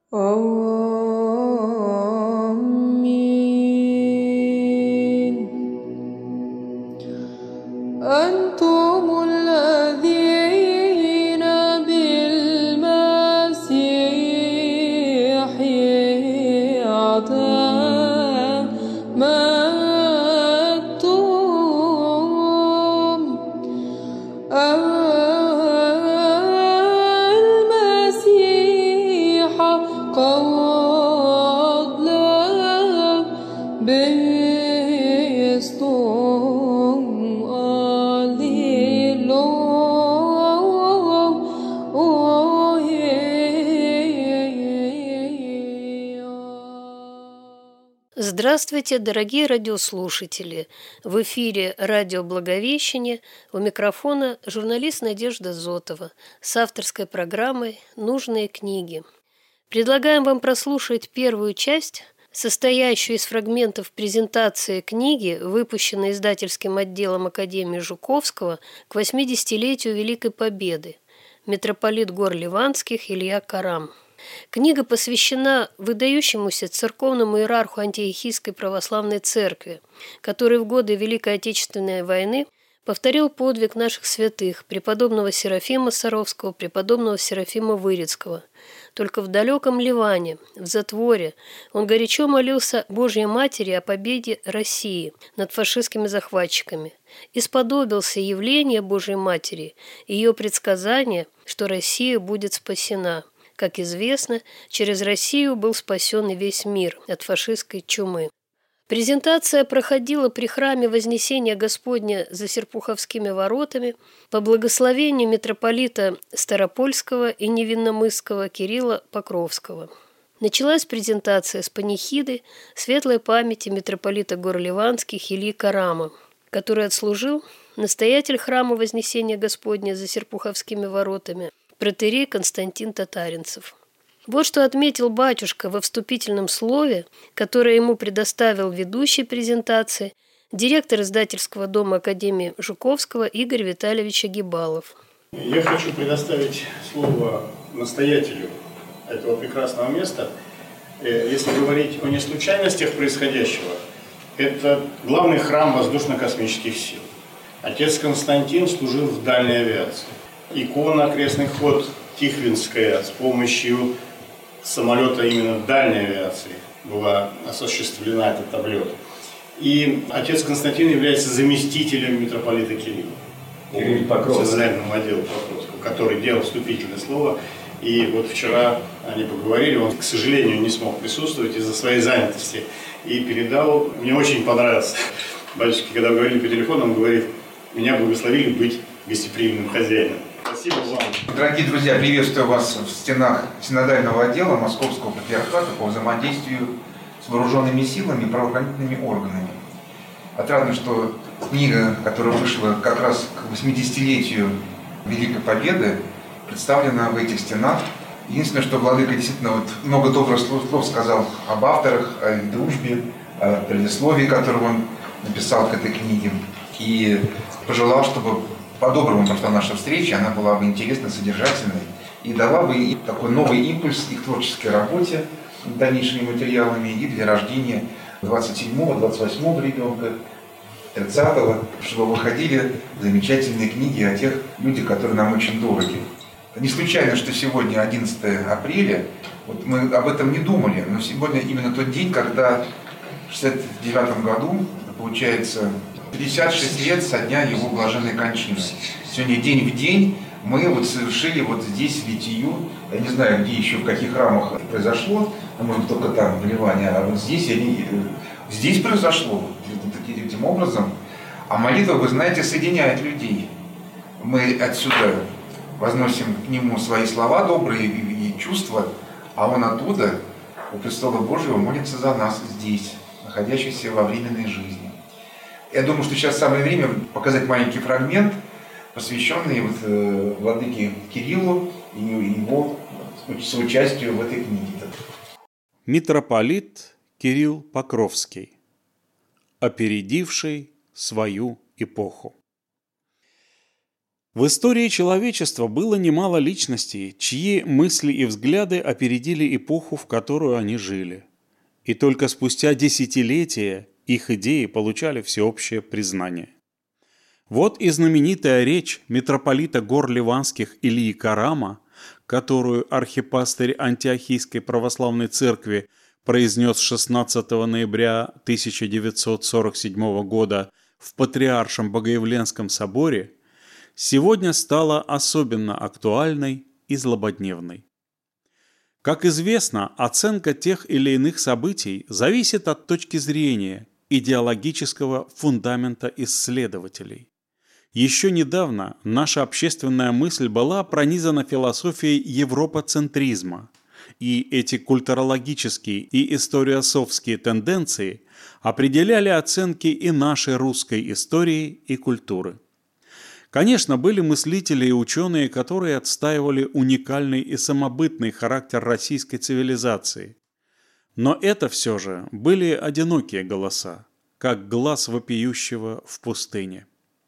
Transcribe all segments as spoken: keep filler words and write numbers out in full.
آمين. أنتم الذين بالمسيح اعتمدتم، المسيح قد لبستم. Здравствуйте, дорогие радиослушатели! В эфире радио «Благовещение», у микрофона журналист Надежда Зотова с авторской программой «Нужные книги». Предлагаем вам прослушать первую часть, состоящую из фрагментов презентации книги, выпущенной издательским отделом Академии Жуковского к восьмидесятилетию Великой Победы, митрополит гор Ливанских Илья Карам. Книга посвящена выдающемуся церковному иерарху Антиохийской православной церкви, который в годы Великой Отечественной войны повторил подвиг наших святых, преподобного Серафима Саровского, преподобного Серафима Вырицкого. Только в далеком Ливане, в затворе, он горячо молился Божьей Матери о победе России над фашистскими захватчиками и сподобился явления Божьей Матери, ее предсказания, что Россия будет спасена. Как известно, через Россию был спасен и весь мир от фашистской чумы. Презентация проходила при храме Вознесения Господня за Серпуховскими воротами по благословению митрополита Старопольского и Невинномысского Кирилла Покровского. Началась презентация с панихиды светлой памяти митрополита гор Ливанских Ильи Карама, который отслужил настоятель храма Вознесения Господня за Серпуховскими воротами протоиерей Константин Татаринцев. Вот что отметил батюшка во вступительном слове, которое ему предоставил ведущий презентации, директор издательского дома Академии Жуковского Игорь Витальевич Агибалов. Я хочу предоставить слово настоятелю этого прекрасного места. Если говорить о неслучайностях происходящего, это главный храм воздушно-космических сил. Отец Константин служил в дальней авиации. Икона «Крестный ход» Тихвинская с помощью самолета именно дальней авиации была осуществлена, этот облет. И отец Константин является заместителем митрополита Кирилла, центрального отдела Покровского, который делал вступительное слово. И вот вчера они поговорили, он, к сожалению, не смог присутствовать из-за своей занятости и передал. Мне очень понравилось. Батюшка, когда говорили по телефону, он говорит: меня благословили быть гостеприимным хозяином. Спасибо вам. Дорогие друзья, приветствую вас в стенах синодального отдела Московского патриархата по взаимодействию с вооруженными силами и правоохранительными органами. Отрадно, что книга, которая вышла как раз к восьмидесятилетию Великой Победы, представлена в этих стенах. Единственное, что владыка действительно вот много добрых слов сказал об авторах, о их дружбе, о предисловии, которое он написал к этой книге. И пожелал, чтобы по-доброму прошла наша встреча, она была бы интересной, содержательной и дала бы такой новый импульс их творческой работе дальнейшими материалами и для рождения двадцать седьмого, двадцать восьмого ребенка, тридцатого, чтобы выходили замечательные книги о тех людях, которые нам очень дороги. Не случайно, что сегодня одиннадцатое апреля, вот мы об этом не думали, но сегодня именно тот день, когда в шестьдесят девятом году, получается, пятьдесят шесть лет со дня его блаженной кончины. Сегодня день в день мы вот совершили вот здесь литию. Я не знаю, где еще, в каких храмах это произошло, а может только там, в Ливане, а вот здесь, они, здесь произошло таким образом. А молитва, вы знаете, соединяет людей. Мы отсюда возносим к нему свои слова добрые и, и чувства, а он оттуда, у престола Божьего, молится за нас здесь, находящихся во временной жизни. Я думаю, что сейчас самое время показать маленький фрагмент, посвященный вот, э, владыке Кириллу и его соучастию в этой книге. Митрополит Кирилл Покровский, опередивший свою эпоху. В истории человечества было немало личностей, чьи мысли и взгляды опередили эпоху, в которую они жили. И только спустя десятилетия их идеи получали всеобщее признание. Вот и знаменитая речь митрополита гор Ливанских Ильи Карама, которую архипастырь Антиохийской православной церкви произнес шестнадцатого ноября тысяча девятьсот сорок седьмого года в Патриаршем Богоявленском соборе, сегодня стала особенно актуальной и злободневной. Как известно, оценка тех или иных событий зависит от точки зрения идеологического фундамента исследователей. Еще недавно наша общественная мысль была пронизана философией европоцентризма, и эти культурологические и историософские тенденции определяли оценки и нашей русской истории и культуры. Конечно, были мыслители и ученые, которые отстаивали уникальный и самобытный характер российской цивилизации. Но это все же были одинокие голоса, как глас вопиющего в пустыне.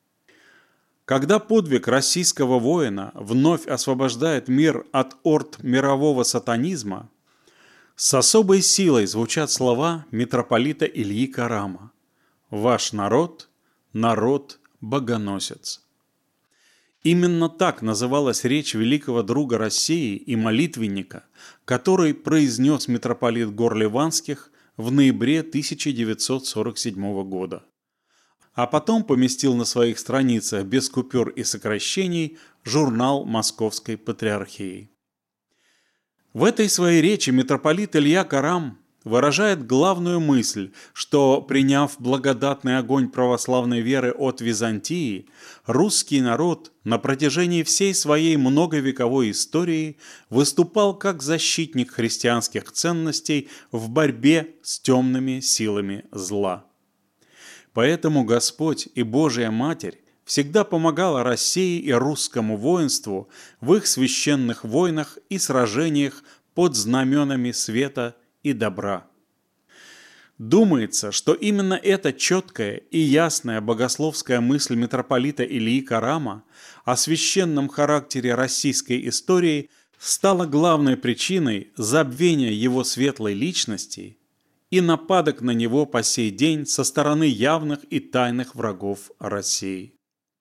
Когда подвиг российского воина вновь освобождает мир от орд мирового сатанизма, с особой силой звучат слова митрополита Ильи Карама: «Ваш народ – народ-богоносец». Именно так называлась речь великого друга России и молитвенника, который произнес митрополит гор Ливанских в ноябре тысяча девятьсот сорок седьмого года. А потом поместил на своих страницах без купюр и сокращений журнал Московской Патриархии. В этой своей речи митрополит Илья Карам выражает главную мысль, что, приняв благодатный огонь православной веры от Византии, русский народ на протяжении всей своей многовековой истории выступал как защитник христианских ценностей в борьбе с темными силами зла. Поэтому Господь и Божия Матерь всегда помогала России и русскому воинству в их священных войнах и сражениях под знаменами света и добра. Думается, что именно эта четкая и ясная богословская мысль митрополита Ильи Карама о священном характере российской истории стала главной причиной забвения его светлой личности и нападок на него по сей день со стороны явных и тайных врагов России.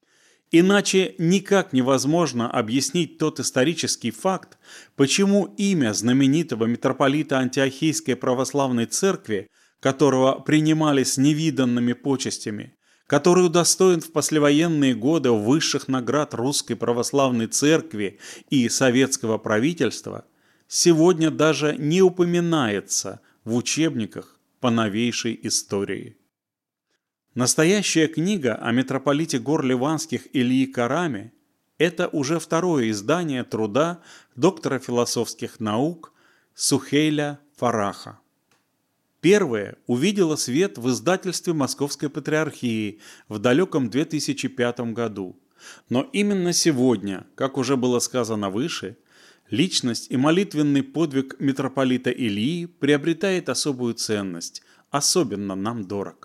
Иначе никак невозможно объяснить тот исторический факт, почему имя знаменитого митрополита Антиохийской православной церкви, которого принимали с невиданными почестями, который удостоен в послевоенные годы высших наград Русской православной церкви и советского правительства, сегодня даже не упоминается в учебниках по новейшей истории. Настоящая книга о митрополите гор Ливанских Ильи Караме – это уже второе издание труда доктора философских наук Сухейля Фараха. Первое увидело свет в издательстве Московской Патриархии в далеком две тысячи пятом году. Но именно сегодня, как уже было сказано выше, личность и молитвенный подвиг митрополита Ильи приобретает особую ценность, особенно нам дорог.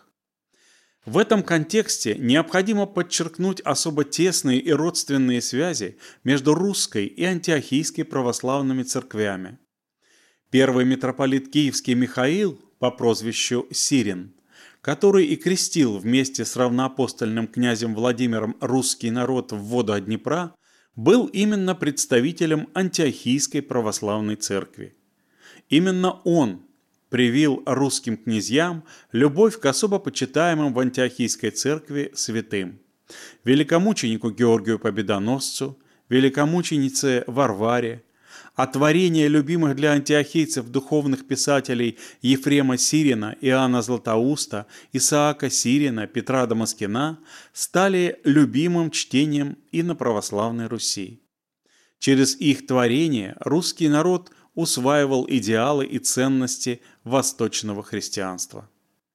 В этом контексте необходимо подчеркнуть особо тесные и родственные связи между русской и антиохийской православными церквями. Первый митрополит киевский Михаил по прозвищу Сирин, который и крестил вместе с равноапостольным князем Владимиром русский народ в воду Днепра, был именно представителем антиохийской православной церкви. Именно он привил русским князьям любовь к особо почитаемым в антиохийской церкви святым: великомученику Георгию Победоносцу, великомученице Варваре, а творения любимых для антиохийцев духовных писателей Ефрема Сирина, Иоанна Златоуста, Исаака Сирина, Петра Дамаскина стали любимым чтением и на православной Руси. Через их творения русский народ усваивал идеалы и ценности восточного христианства.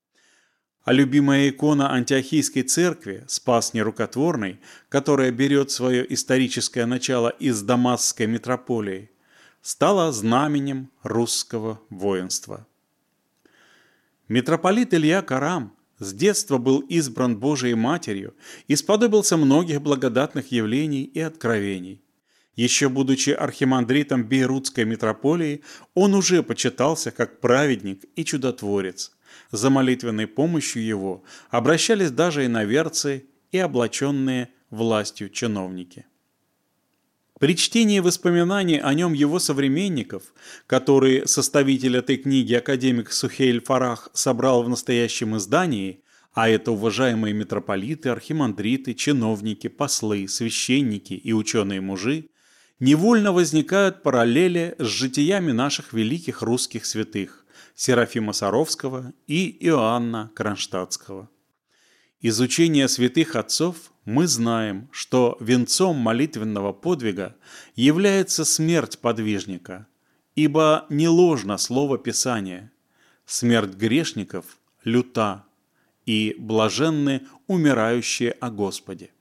А любимая икона антиохийской церкви, Спас Нерукотворный, которая берет свое историческое начало из Дамасской митрополии, стала знаменем русского воинства. Митрополит Илья Карам С детства был избран Божией Матерью и сподобился многих благодатных явлений и откровений. Еще будучи архимандритом Бейрутской митрополии, он уже почитался как праведник и чудотворец. За молитвенной помощью его обращались даже иноверцы и облаченные властью чиновники. При чтении воспоминаний о нем его современников, которые составитель этой книги академик Сухейль Фарах собрал в настоящем издании, а это уважаемые митрополиты, архимандриты, чиновники, послы, священники и ученые-мужи, невольно возникают параллели с житиями наших великих русских святых Серафима Саровского и Иоанна Кронштадтского. Из учения святых отцов мы знаем, что венцом молитвенного подвига является смерть подвижника, ибо не ложно слово Писания: смерть грешников люта, и блаженны умирающие о Господе.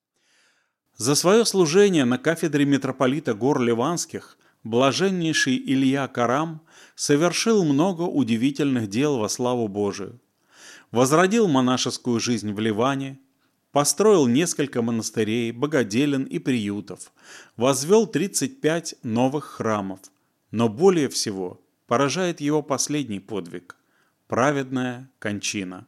За свое служение на кафедре митрополита гор Ливанских блаженнейший Илья Карам совершил много удивительных дел во славу Божию. Возродил монашескую жизнь в Ливане, построил несколько монастырей, богоделен и приютов, возвел тридцать пять новых храмов, но более всего поражает его последний подвиг – праведная кончина.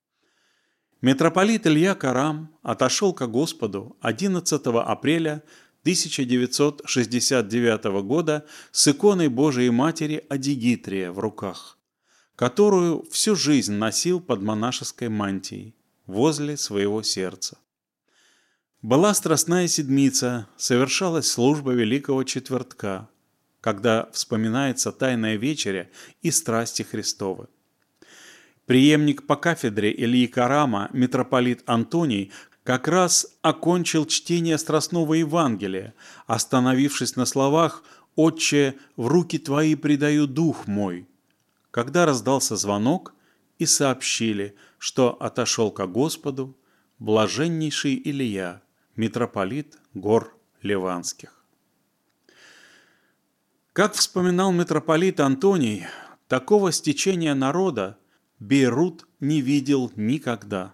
Митрополит Илья Карам отошел ко Господу одиннадцатого апреля тысяча девятьсот шестьдесят девятого года с иконой Божией Матери Адигитрия в руках, которую всю жизнь носил под монашеской мантией возле своего сердца. Была Страстная Седмица, совершалась служба Великого Четвертка, когда вспоминается Тайная Вечеря и страсти Христовы. Преемник по кафедре Ильи Карама, митрополит Антоний, как раз окончил чтение Страстного Евангелия, остановившись на словах «Отче, в руки Твои предаю дух мой», когда раздался звонок и сообщили, что отошел ко Господу блаженнейший Илья, митрополит гор Ливанских. Как вспоминал митрополит Антоний, такого стечения народа Бейрут не видел никогда.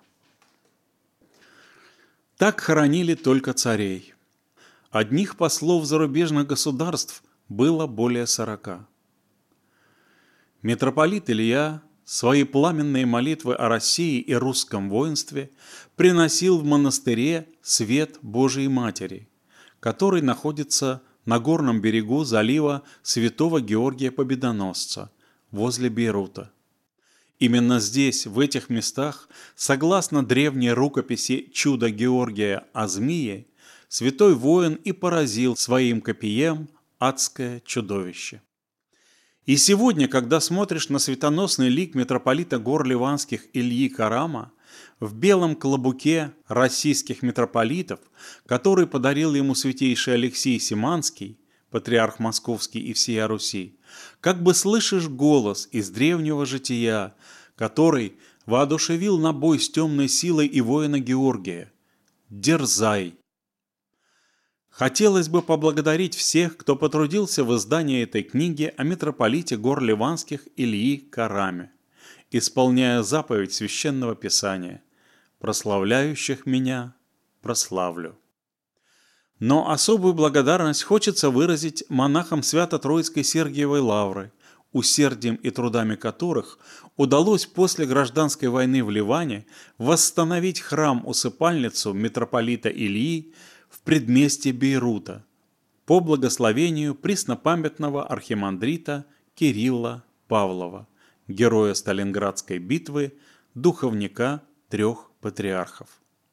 Так хоронили только царей. Одних послов зарубежных государств было более сорока. Митрополит Илья свои пламенные молитвы о России и русском воинстве приносил в монастыре Свет Божией Матери, который находится на горном берегу залива Святого Георгия Победоносца возле Бейрута. Именно здесь, в этих местах, согласно древней рукописи «Чудо Георгия о змее», святой воин и поразил своим копьем адское чудовище. И сегодня, когда смотришь на светоносный лик митрополита гор Ливанских Ильи Карама в белом клобуке российских митрополитов, который подарил ему святейший Алексий Симанский, патриарх Московский и всея Руси, как бы слышишь голос из древнего жития, который воодушевил на бой с темной силой и воина Георгия: «Дерзай!». Хотелось бы поблагодарить всех, кто потрудился в издании этой книги о митрополите гор Ливанских Ильи Караме, исполняя заповедь Священного Писания: «Прославляющих меня прославлю». Но особую благодарность хочется выразить монахам Свято-Троицкой Сергиевой Лавры, усердием и трудами которых удалось после гражданской войны в Ливане восстановить храм-усыпальницу митрополита Ильи в предместье Бейрута по благословению преснопамятного архимандрита Кирилла Павлова, героя Сталинградской битвы, духовника трех патриархов.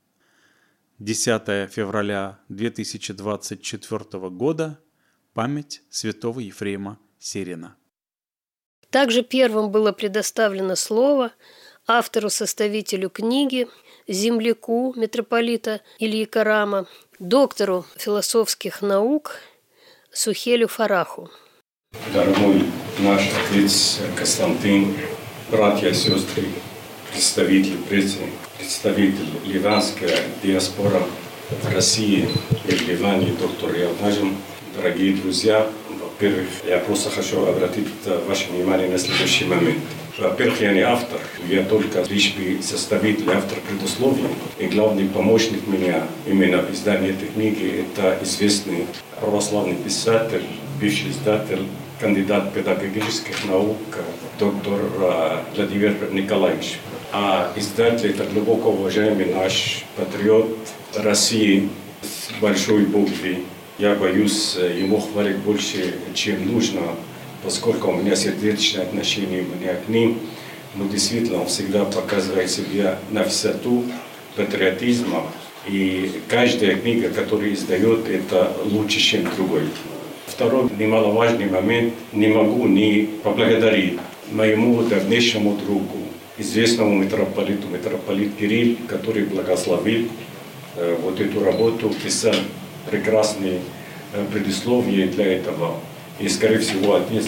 десятое февраля две тысячи двадцать четвёртого года. Память святого Ефрема Сирина. Также первым было предоставлено слово автору-составителю книги, земляку митрополита Ильи Карама, доктору философских наук Сухелю Фараху. Дорогой наш отец Константин, братья и сестры, представители, представитель ливанской диаспоры в России и в Ливане, доктор Ялтажин, дорогие друзья, во-первых, я просто хочу обратить ваше внимание на следующий момент. Во-первых, я не автор, я только лишь составитель, автор предусловий. И главный помощник меня именно в издании этой книги – это известный православный писатель, бывший издатель, кандидат педагогических наук, доктор Владимир Николаевич. А издатель – это глубоко уважаемый наш патриот России с большой буквы. Я боюсь ему хвалить больше, чем нужно, поскольку у меня сердечное отношение у меня к ним. Но действительно он всегда показывает себя на высоту патриотизма. И каждая книга, которую издает, это лучше, чем другой. Второй немаловажный момент, не могу не поблагодарить моему давнейшему другу, известному митрополиту, митрополит Кирилл, который благословил э, вот эту работу, писал прекрасные э, предисловия для этого. И, скорее всего, отец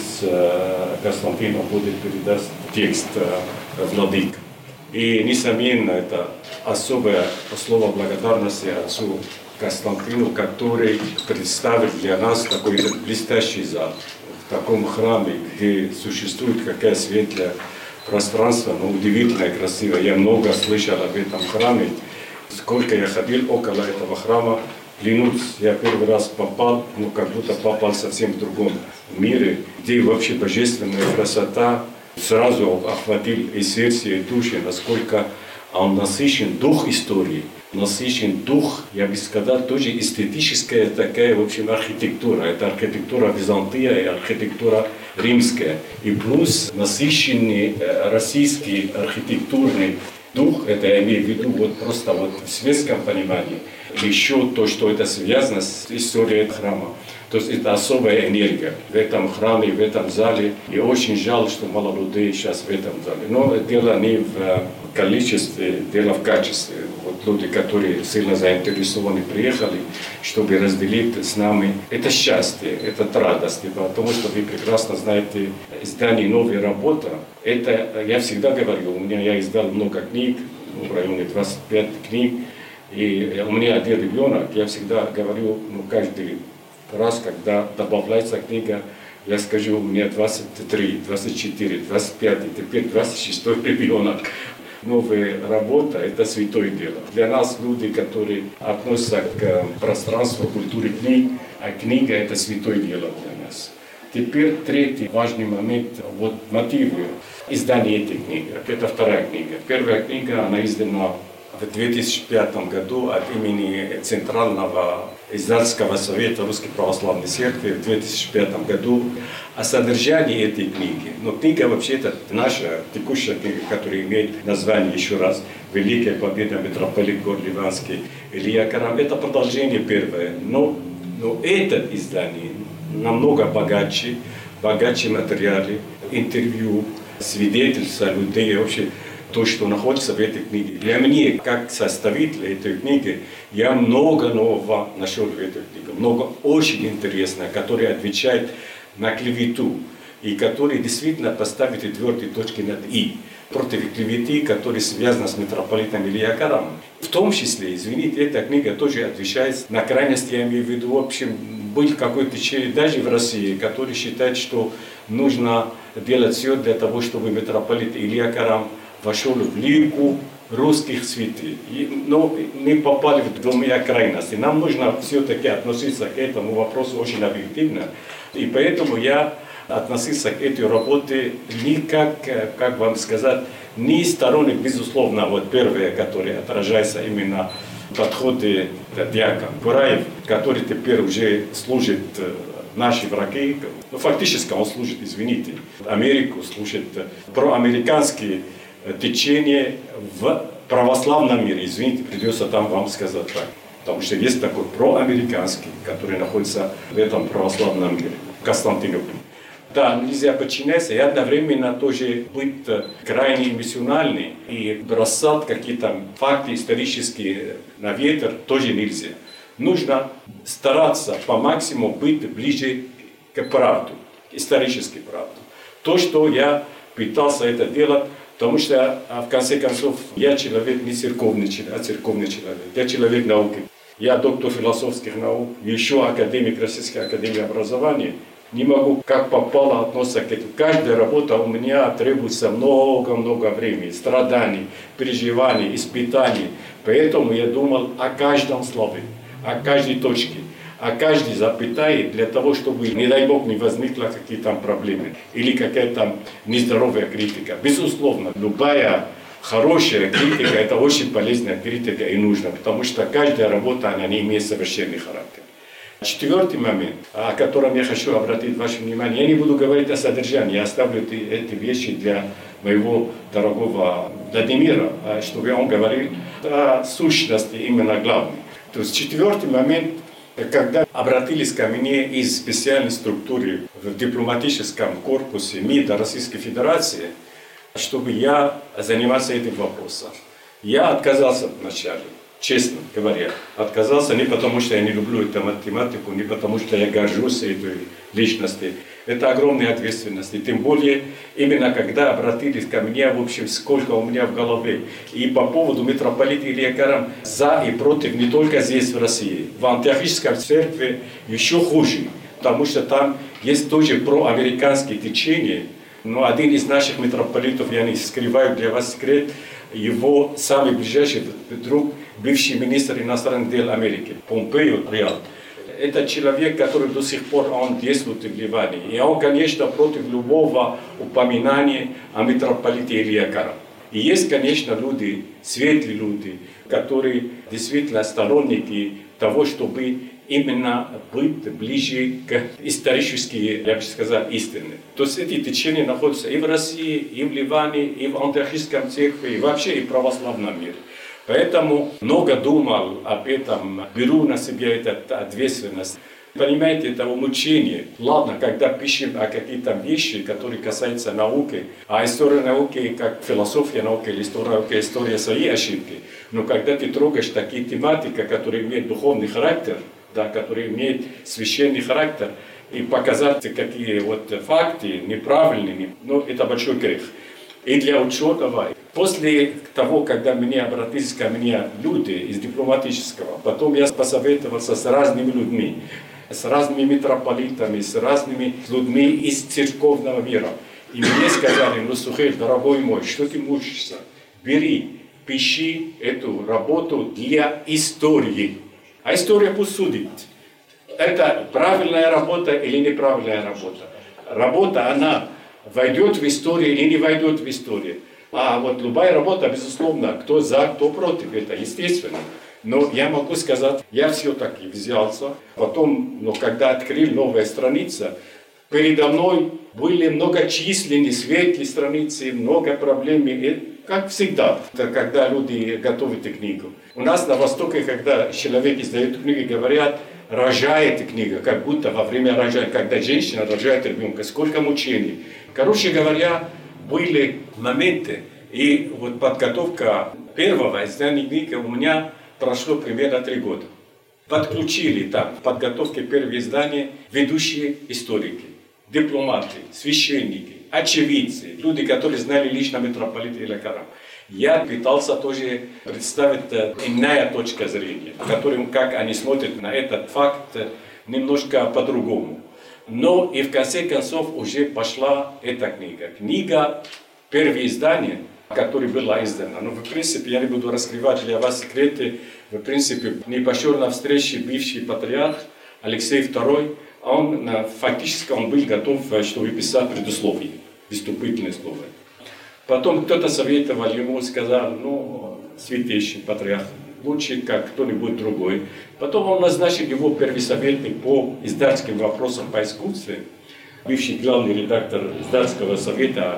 э, Константина будет передаст текст э, владык. И, несомненно, это особое слово благодарности отцу Константину, который представит для нас такой блестящий зал в таком храме, где существует какая светлая пространство, но удивительно и красиво. Я много слышал об этом храме. Сколько я ходил около этого храма, клянусь, я первый раз попал, ну как будто попал совсем в другом мире, где вообще божественная красота сразу охватил и сердце, и души, насколько он насыщен дух истории, насыщен дух, я бы сказал, тоже эстетическая такая, в общем, архитектура. Это архитектура Византия и архитектура римская. И плюс насыщенный российский архитектурный дух, это я имею в виду вот просто вот в светском понимании, еще то, что это связано с историей храма. То есть это особая энергия в этом храме, в этом зале. И очень жаль, что мало людей сейчас в этом зале. Но дело не в количестве, дело в качестве. Вот люди, которые сильно заинтересованы, приехали, чтобы разделить с нами это счастье, это радость. Потому что вы прекрасно знаете, издание «Новая работа», это, я всегда говорю, у меня я издал много книг, в районе двадцати пяти книг, и у меня один ребенок, я всегда говорю, ну, каждый раз, когда добавляется книга, я скажу, у меня двадцать три, двадцать четыре, двадцать пять, теперь двадцать шестой ребенок. Новая работа – это святое дело. Для нас, люди, которые относятся к пространству культуры книг, а книга – это святое дело для нас. Теперь третий важный момент, вот мотивы издания этой книги. Это вторая книга. Первая книга, она издана в две тысячи пятом году от имени Центрального издательского совета Русской Православной Церкви в две тысячи пятом году. О содержании этой книги. Но книга вообще это наша текущая книга, которая имеет название еще раз «Великая победа митрополит гор Ливанский Илья Карам». Это продолжение первое. Но, но это издание намного богаче, богаче материалы, интервью, свидетельства людей вообще. То, что находится в этой книге. Для меня, как составителя этой книги, я много нового нашел в этой книге. Много очень интересного, которое отвечает на клевету. И который действительно поставит твердые точки над «и». Против клеветы, которая связана с митрополитом Илья Карамом. В том числе, извините, эта книга тоже отвечает на крайности, я имею в виду, в общем, был какой-то человек даже в России, который считает, что нужно делать все для того, чтобы митрополит Илья Карам вошел в лику русских святых. Но мы попали в двумя крайности. Нам нужно все-таки относиться к этому вопросу очень объективно. И поэтому я относился к этой работе не как, как вам сказать, не сторонник, безусловно, вот первое, которое отражается именно в подходе диакон Кураев, который теперь уже служит наши враги. Ну, фактически он служит, извините, Америку, служит проамериканские течение в православном мире. Извините, придется там вам сказать так. Потому что есть такой проамериканский, который находится в этом православном мире, в Константинополе. Да, нельзя подчиняться и одновременно тоже быть крайне эмоциональным и бросать какие-то факты исторические на ветер тоже нельзя. Нужно стараться по максимуму быть ближе к правде, к исторической правде. То, что я пытался это делать, потому что, в конце концов, я человек не церковный человек, а церковный человек. Я человек науки. Я доктор философских наук, еще академик Российской академии образования. не могу как попало относиться к этому. Каждая работа у меня требуется много-много времени, страданий, переживаний, испытаний. Поэтому я думал о каждом слове, о каждой точке, о каждой запятой, для того, чтобы, не дай Бог, не возникло какие-то проблемы или какая-то нездоровая критика. Безусловно, любая хорошая критика – это очень полезная критика и нужна, потому что каждая работа, она не имеет совершенный характер. Четвертый момент, о котором я хочу обратить ваше внимание, я не буду говорить о содержании, я оставлю эти вещи для моего дорогого Владимира, чтобы он говорил о сущности именно главной. То есть четвертый момент, когда обратились ко мне из специальной структуры в дипломатическом корпусе МИДа Российской Федерации, чтобы я занимался этим вопросом. Я отказался вначале. Честно говоря, отказался не потому, что я не люблю эту математику, не потому, что я горжусь этой личностью. Это огромная ответственность. И тем более, именно когда обратились ко мне, в общем, сколько у меня в голове. И по поводу митрополита Ильи Карам за и против не только здесь, в России. В Антиохийской церкви еще хуже, потому что там есть тоже проамериканские течения. Но один из наших митрополитов, я не скрываю для вас секрет, его самый ближайший друг, бывший министр иностранных дел Америки, Помпео Реал. Это человек, который до сих пор он действует в Ливане. И он, конечно, против любого упоминания о митрополите Ильи Карам. И есть, конечно, люди, светлые люди, которые действительно сторонники того, чтобы именно быть ближе к исторической, я бы сказал, истине. То есть эти течения находятся и в России, и в Ливане, и в Антиохийской церкви, и вообще и в православном мире. Поэтому много думал об этом, беру на себя эту ответственность. Понимаете, это мучение. Ладно, когда пишем о каких-то вещах, которые касаются науки, а история науки, как философия науки или история науки, история своей ошибки. Но когда ты трогаешь такие тематики, которые имеют духовный характер, да, которые имеют священный характер, и показать какие вот факты неправильными, ну, это большой грех. И для ученого. После того, когда мне обратились ко мне люди из дипломатического, потом я посоветовался с разными людьми, с разными митрополитами, с разными людьми из церковного мира. И мне сказали: ну, Сухель, дорогой мой, что ты мучишься? Бери, пиши эту работу для истории. А история пусть судит. Это правильная работа или неправильная работа. Работа, она войдет в историю или не войдет в историю. А вот любая работа, безусловно, кто за, кто против, это естественно. Но я могу сказать, я все-таки взялся. Потом, но когда открыл новая страница, передо мной были многочисленные светлые страницы, много проблем. И, как всегда, когда люди готовят книгу. У нас на Востоке, когда человек издает книгу, говорят, рожает книга, как будто во время рожания, когда женщина рожает ребенка, сколько мучений. Короче говоря, были моменты, и вот подготовка первого издания книги у меня прошло примерно три года. Подключили там в подготовке первого издания ведущие историки, дипломаты, священники, очевидцы, люди, которые знали лично митрополита Ильи Карама. Я пытался тоже представить иная точка зрения, которым, как они смотрят на этот факт, немножко по-другому. Но и в конце концов уже пошла эта книга. Книга, первое издание, которое было издано. Но в принципе я не буду раскрывать для вас секреты. В принципе, не пошел на встречу бывший патриарх Алексей второй. Он фактически он был готов, чтобы писать предисловие, вступительное слово. Потом кто-то советовал ему, сказал, ну, святейший патриарх, лучше как кто-нибудь другой. Потом он назначил его первый советник по издательским вопросам по искусству, бывший главный редактор издательского совета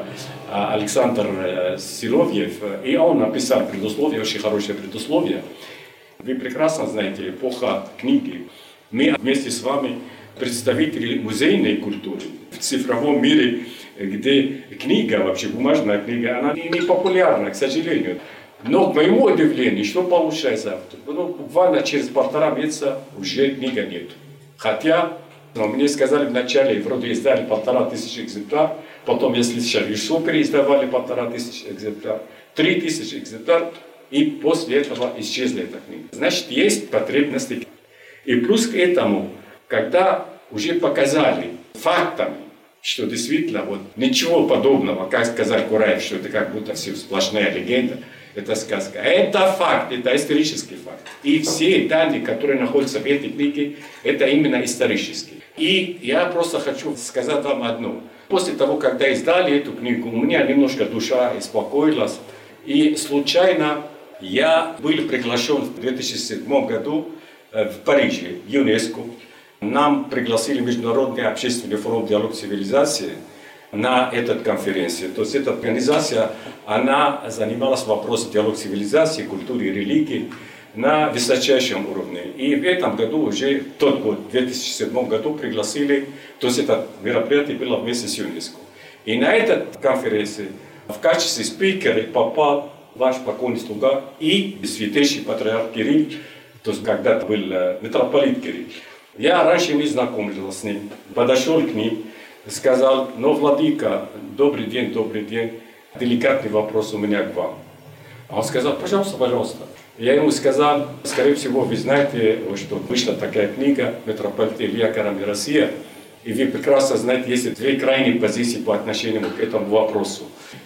Александр Силовьев, и он написал предусловие, очень хорошее предусловие. Вы прекрасно знаете, эпоха книги. Мы вместе с вами представители музейной культуры в цифровом мире, где книга, вообще бумажная книга, она не популярна, к сожалению. Но, к моему удивлению, что получается? Ну, буквально через полтора месяца уже книга нет. Хотя, ну, мне сказали вначале, вроде издали полтора тысячи экземпляров, потом я слышал, еще переиздавали полтора тысячи экземпляров, три тысячи экземпляров, и после этого исчезла эта книга. Значит, есть потребности. И плюс к этому, когда уже показали фактами, что действительно вот ничего подобного, как сказал Кураев, что это как будто все сплошная легенда, это сказка. Это факт, это исторический факт. И все данные, которые находятся в этой книге, это именно исторические. И я просто хочу сказать вам одно. После того, когда издали эту книгу, у меня немножко душа успокоилась. И случайно я был приглашен в две тысячи седьмом году в Париже, ЮНЕСКО. Нам пригласили Международный общественный форум «Диалог цивилизации» на эту конференцию. То есть эта организация, она занималась вопросом диалога цивилизации, культуры и религии на высочайшем уровне. И в этом году, уже в тот год, в две тысячи седьмом году, пригласили, то есть это мероприятие было вместе с ЮНЕСКО. И на этой конференции в качестве спикера попал ваш покойный слуга и святейший патриарх Кирилл, то есть когда-то был митрополит Кирилл. Я раньше не знакомился с ним, подошел к ним, сказал: ну, владыка, добрый день, добрый день, деликатный вопрос у меня к вам. А он сказал: пожалуйста, пожалуйста. Я ему сказал: скорее всего, вы знаете, что вышла такая книга «Митрополит Илья Карам и Россия», и вы прекрасно знаете, есть две крайние позиции по отношению к этому вопросу.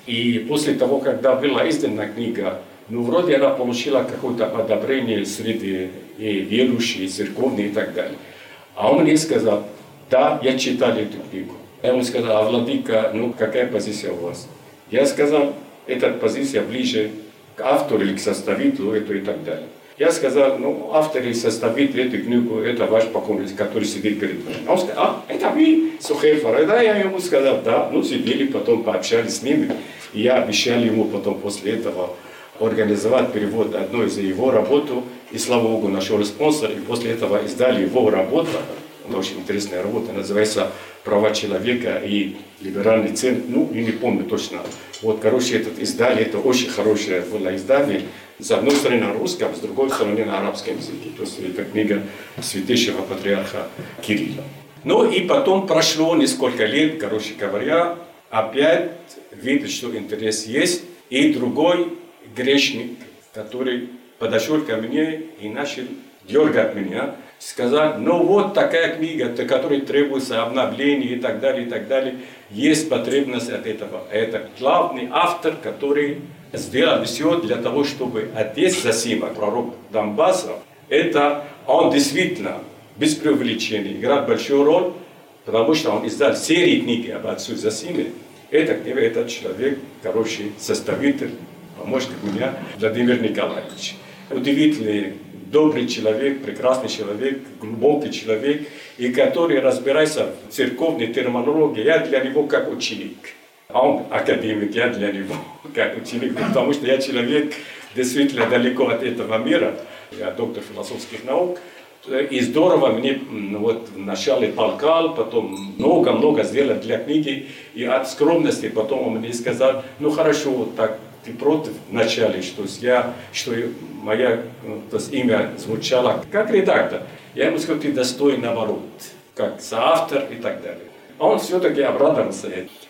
И после того, когда была издана книга, ну, вроде она получила какое-то одобрение среди и верующих, и церковных и так далее. А он мне сказал: да, я читал эту книгу. Я ему сказал: а владыка, ну, какая позиция у вас? Я сказал: эта позиция ближе к автору или к составителю, это и так далее. Я сказал: ну, автор и составитель этой книги, это ваш покойный, который сидит перед вами. Он сказал: а, это вы, Сухефар? Да, я ему сказал: да. Ну, сидели, потом пообщались с ними. И я обещал ему потом после этого организовать перевод одной из его работы. И, слава Богу, нашел спонсор. И после этого издали его работу. Это очень интересная работа. Называется «Права человека и либеральный центр». Ну, я не помню точно. Вот, короче, этот издали. Это очень хорошее было издание. С одной стороны на русском, с другой стороны на арабском языке. То есть это книга святейшего патриарха Кирилла. Ну и потом прошло несколько лет, короче говоря, опять видит, что интерес есть. И другой грешник, который подошел ко мне и начал дергать меня, сказал: ну вот такая книга, которой требуется обновление и так далее, и так далее. Есть потребность от этого. Это главный автор, который сделал все для того, чтобы отец Зосима, пророк Донбасса, это он действительно, без преувеличения, играет большую роль, потому что он издал серию книг об отцу Зосиме. Это книга, этот человек, короче, составитель, помощник меня, Владимир Николаевич. Удивительный, добрый человек, прекрасный человек, глубокий человек, и который разбирается в церковной терминологии. Я для него как ученик. А он академик, я для него как ученик, потому что я человек действительно далеко от этого мира. Я доктор философских наук. И здорово мне вот вначале толкал, потом много-много сделал для книги. И от скромности потом он мне сказал: ну хорошо, вот так ты против вначале, что я, что мое то есть, имя звучало как редактор. Я ему сказал: ты достоин наоборот, как соавтор и так далее. А он все-таки обрадовался.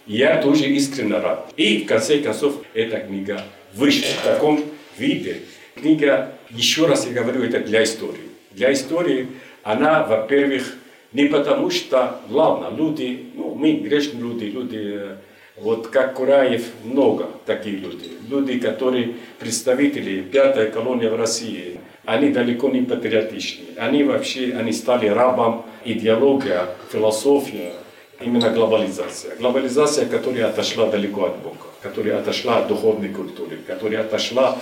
Я тоже искренне рад. И в конце концов эта книга вышла в таком виде. Книга, еще раз я говорю, это для истории. Для истории она, во-первых, не потому что, ладно, люди, ну, мы грешные люди, люди, вот как Кураев, много таких людей. Люди, которые представители пятой колонии в России, они далеко не патриотичны. Они вообще, они стали рабом идеологии, философии, именно глобализация. Глобализация, которая отошла далеко от Бога, которая отошла от духовной культуры, которая отошла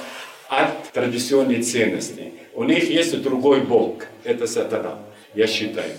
от традиционной ценности. У них есть другой Бог, это сатана, я считаю.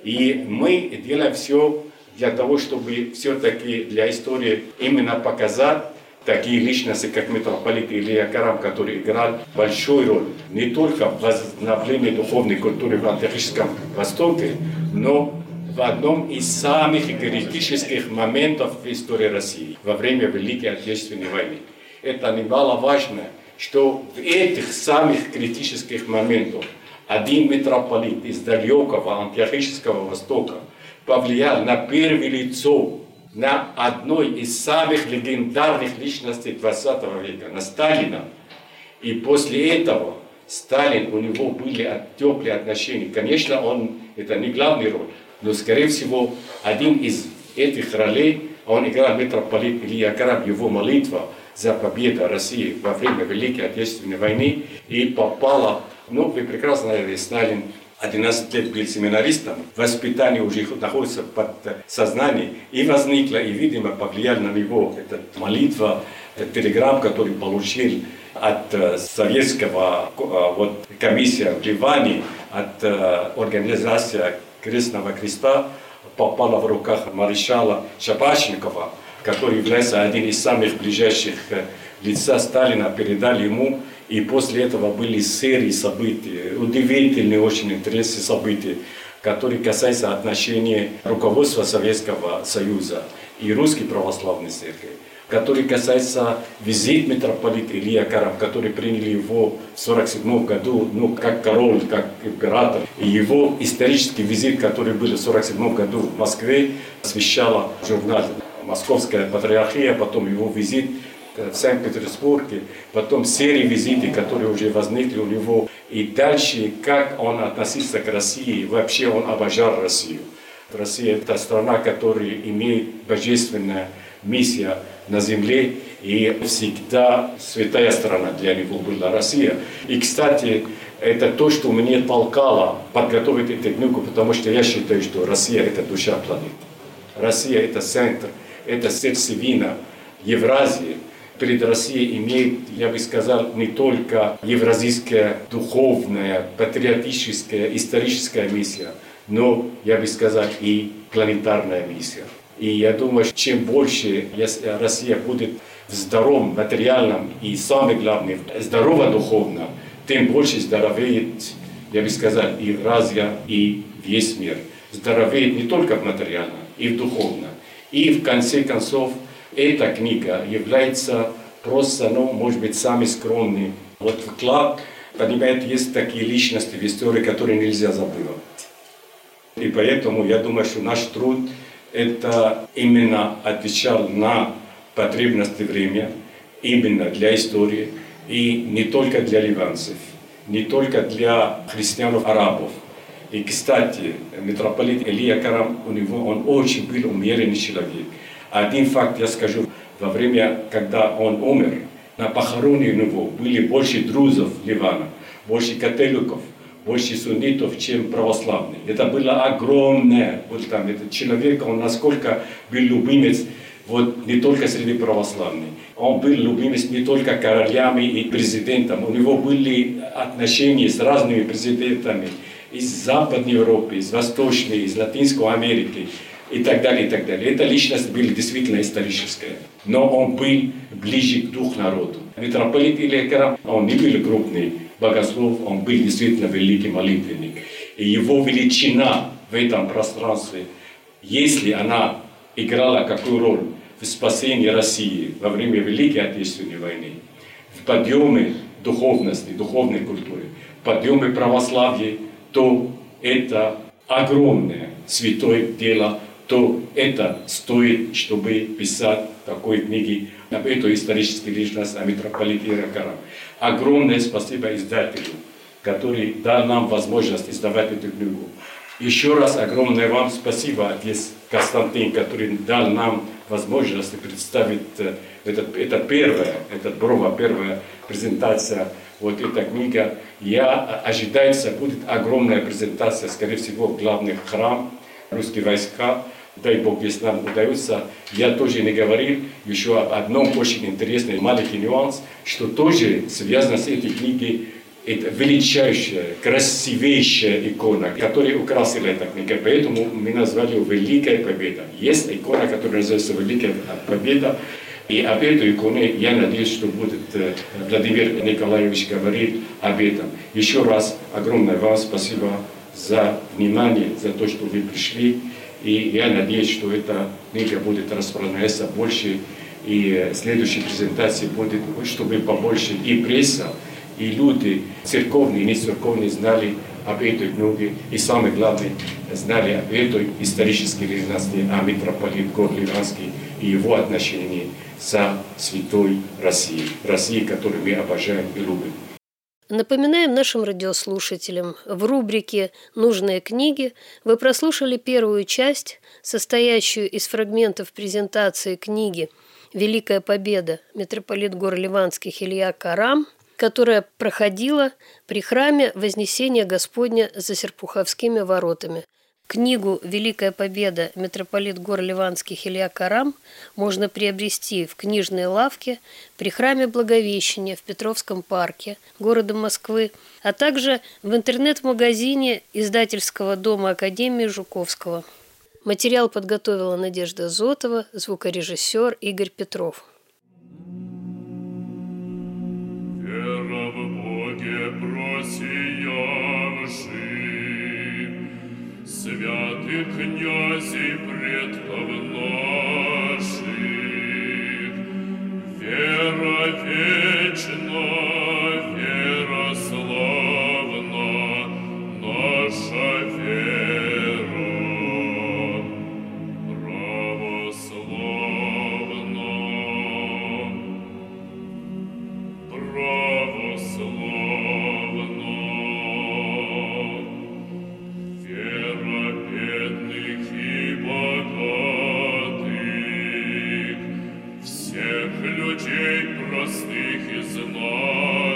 И мы делаем все для того, чтобы все-таки для истории именно показать такие личности, как митрополит Илья Карам, который играл большую роль не только в возобновлении духовной культуры в антихристианском Востоке, но в одном из самых критических моментов в истории России во время Великой Отечественной войны. Это немаловажно, что в этих самых критических моментах один митрополит из далекого антиохрического Востока повлиял на первое лицо, на одной из самых легендарных личностей двадцатого века, на Сталина. И после этого Сталин, у него были теплые отношения. Конечно, он, это не главный роль, Но, скорее всего, один из этих ролей, он играл митрополит Илья Карам, его молитва за победу России во время Великой Отечественной войны, и попала, ну, вы прекрасно знаете, Сталин одиннадцать лет был семинаристом, воспитание уже находится под сознанием, и возникла, и, видимо, повлияла на него эта молитва, этот телеграмм, который получил от советского вот, комиссия в Ливане, от организации Крестного Креста, попала в руках маршала Шапашникова, который является один из самых ближайших лица Сталина, передали ему. И после этого были серии событий, удивительные, очень интересные события, которые касаются отношений руководства Советского Союза и Русской Православной Церкви, которые касаются визит митрополита Илья Карам, который приняли его в сорок седьмом году, ну, как король, как император. И его исторический визит, который был в сорок седьмом году в Москве, освещала журнал «Московская патриархия», потом его визит в Санкт-Петербурге, потом серии визитов, которые уже возникли у него, и дальше, как он относился к России, вообще он обожал Россию. Россия – это страна, которая имеет божественную миссию на земле, и всегда святая страна для него была Россия. И, кстати, это то, что меня толкало подготовить эту книгу, потому что я считаю, что Россия – это душа планеты. Россия – это центр, это сердцевина Евразии. Перед Россией имеет, я бы сказал, не только евразийская духовная, патриотическая, историческая миссия, но, я бы сказал, и планетарная миссия. И я думаю, чем больше Россия будет в здоровом, материальном и, самое главное, здорово духовно, тем больше здоровеет, я бы сказал, и Евразия, и весь мир. Здоровеет не только в материальном, и в духовном. И, в конце концов, эта книга является просто, ну, может быть, самый скромный вот вклад. Понимаете, есть такие личности в истории, которые нельзя забывать. И поэтому я думаю, что наш труд это именно отвечал на потребности времени, именно для истории, и не только для ливанцев, не только для христиан-арабов. И, кстати, митрополит Илья Карам, у него, он очень был умеренный человек. Один факт я скажу. Во время, когда он умер, на похороне у него были больше друзов Ливана, больше католиков, больше суннитов, чем православных. Это было огромное. Вот там этот человек, он насколько был любимец, вот не только среди православных. Он был любимец не только королями и президентом. У него были отношения с разными президентами из Западной Европы, из Восточной, из Латинской Америки. И так далее, и так далее. Эта личность была действительно историческая. Но он был ближе к духу народу. Митрополит Илья Карам, он не был крупный богослов, он был действительно великий молитвенник. И его величина в этом пространстве, если она играла какую роль в спасении России во время Великой Отечественной войны, в подъеме духовности, духовной культуры, подъеме православия, то это огромное святое дело, то это стоит, чтобы писать такой книги об этой исторической личности, о митрополите Илья Карам. Огромное спасибо издателю, который дал нам возможность издавать эту книгу. Еще раз огромное вам спасибо, отец Константин, который дал нам возможность представить этот, это первая, это Брова, первая презентация, вот эта книга. Я ожидается, будет огромная презентация, скорее всего, в главный храм русские войска. Дай Бог, если нам удается. Я тоже не говорил еще об одном очень интересном маленький нюанс, что тоже связано с этой книгой. Это величайшая, красивейшая икона, которая украсила эту книгу. Поэтому мы назвали ее «Великая Победа». Есть икона, которая называется «Великая Победа». И об этой иконе, я надеюсь, что будет Владимир Николаевич говорить об этом. Еще раз огромное вам спасибо за внимание, за то, что вы пришли. И я надеюсь, что эта книга будет распространяться больше. И следующей презентации будет, чтобы побольше и пресса, и люди церковные и не церковные знали об этой книге. И самое главное, знали об этой исторической личности, о митрополите гор Ливанский и его отношении со святой Россией. Россией, которую мы обожаем и любим. Напоминаем нашим радиослушателям, в рубрике «Нужные книги» вы прослушали первую часть, состоящую из фрагментов презентации книги «Великая победа. Митрополит гор Ливанских Илья Карам», которая проходила при храме Вознесения Господня за Серпуховскими воротами. Книгу «Великая победа. Митрополит гор Ливанских Илья Карам» можно приобрести в книжной лавке при храме Благовещения в Петровском парке города Москвы, а также в интернет-магазине издательского дома Академии Жуковского. Материал подготовила Надежда Зотова, звукорежиссер Игорь Петров. Вера в Боге просиявши, святых князей предков наших, вера вечна, вера славна, наша вера православна, православна. Людей простых и знать.